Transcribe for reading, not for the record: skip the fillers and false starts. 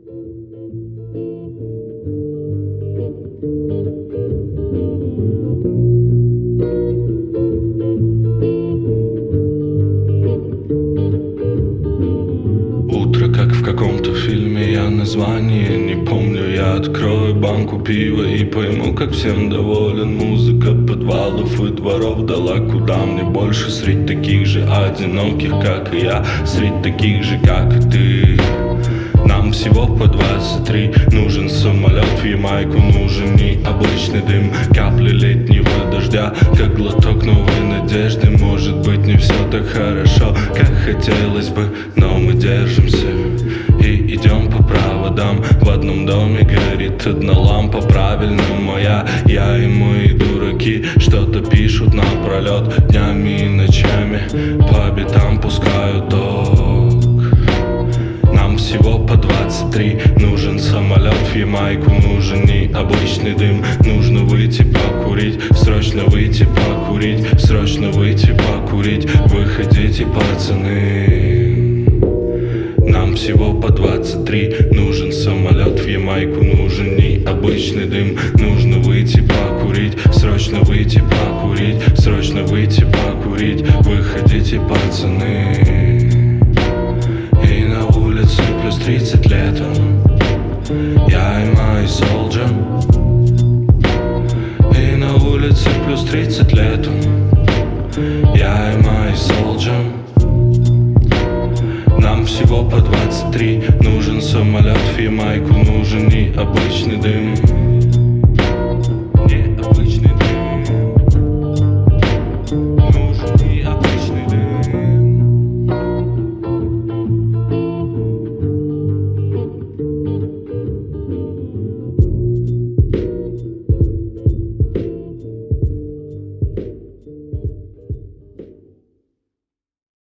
Утро, как в каком-то фильме, я название не помню. Я открою банку пива и пойму, как всем доволен. Музыка подвалов и дворов дала куда мне больше. Средь таких же одиноких, как и я, средь таких же, как и ты. Нам всего по 23. Нужен самолет в Ямайку, нужен необычный дым, капли летнего дождя, как глоток новой надежды. Может быть, не все так хорошо, как хотелось бы, но мы держимся и идем по проводам. В одном доме горит одна лампа, правильно моя. Я и мои дураки что-то пишут напролет, днями и ночами по битам пускают ток. Нам всего по 23. Нужен самолет в Ямайку, нужен необычный дым. Нужно выйти покурить, срочно выйти покурить, срочно выйти покурить. Выходите, пацаны. Нам всего по 23. Нужен самолет в Ямайку, нужен необычный дым. Нужно выйти покурить, срочно выйти покурить, срочно выйти покурить. Выходите, пацаны. И на улице плюс 30 летом, я и мои солджи. И на улице плюс 30 летом, я и мои солджи. Нам всего по 23. Нужен самолет в Ямайку, нужен необычный дым.